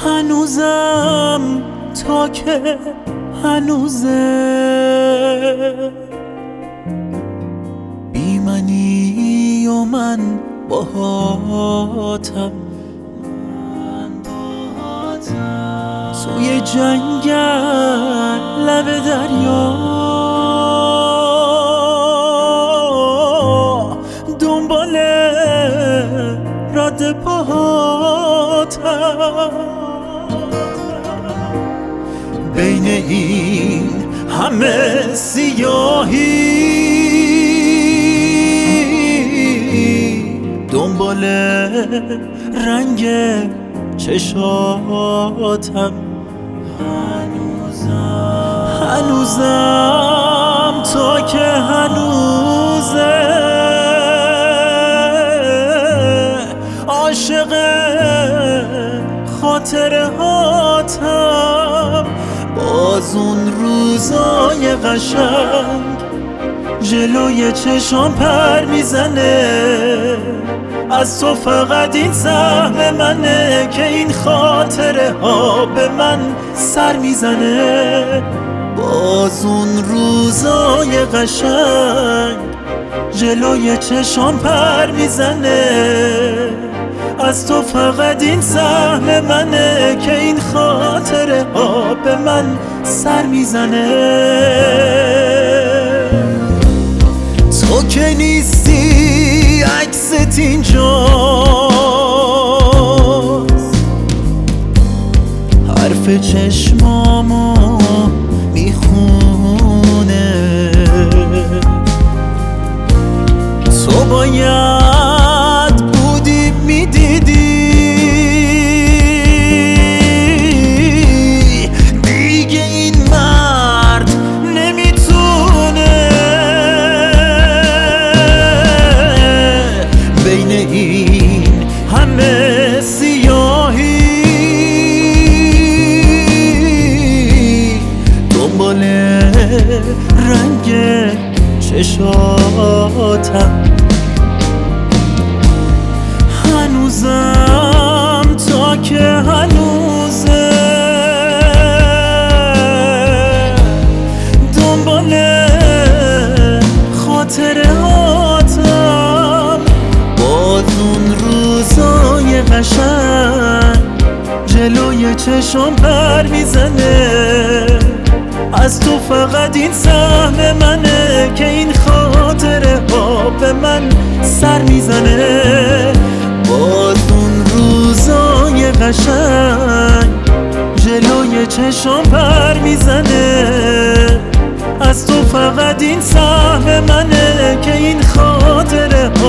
هنوزم تا که هنوزه بی منی و من باهاتم سوی جنگل لب دریا دنبال رد پاهاتم بین این همه سیاهی دنبال رنگ چشاتم هنوزم تا که هنوزه عاشق خاطرهاتم باز اون روزای قشنگ جلوی چشام پر میزنه از تو فقط این سهم منه که این خاطره ها به من سر میزنه باز اون روزای قشنگ جلوی چشام پر میزنه از تو فقط این سهم منه که این خاطره ها به من سر میزنه تو که نیستی عکست اینجاست حرف چشمامو میخونه تو باید بودی میدیدی دیگه این مرد نمیتونه بین این همه سیاهی دنبال رنگ چشاتم هنوزم تا که هنوزه دنبال خاطرهاتم باز اون روزای قشنگ جلوی چشم پر میزنه از تو فقط این سهم منه که این خاطره ها به من سر میزنه باز اون روزای قشنگ جلوی چشم پر میزنه از تو فقط این سهم منه که این خاطره